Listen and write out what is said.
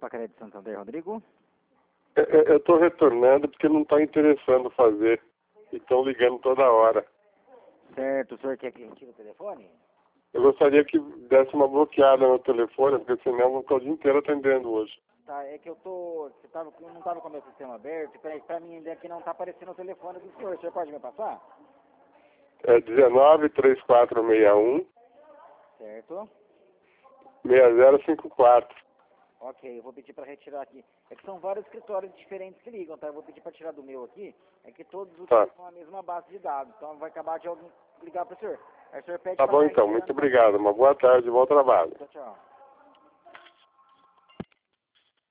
Pacaraí de Santander, Rodrigo? Eu estou retornando porque não está interessando fazer. E estão ligando toda hora. Certo, o senhor quer que retire o telefone? Eu gostaria que desse uma bloqueada no telefone, porque senão eu vou ficar o dia inteiro atendendo hoje. Tá, é que eu tô... eu não tava com o meu sistema aberto, e pra mim ainda aqui não tá aparecendo o telefone do senhor. O senhor pode me passar? É 193461 Certo. 6054. Ok, eu vou pedir para retirar aqui. É que são vários escritórios diferentes que ligam, tá? Eu vou pedir para tirar do meu aqui. É que todos utilizam a mesma base de dados. Então vai acabar de alguém ligar para o senhor. Aí o senhor pede Tá para bom estar então, retirando muito obrigado. Uma boa tarde, bom trabalho. Tchau, tchau.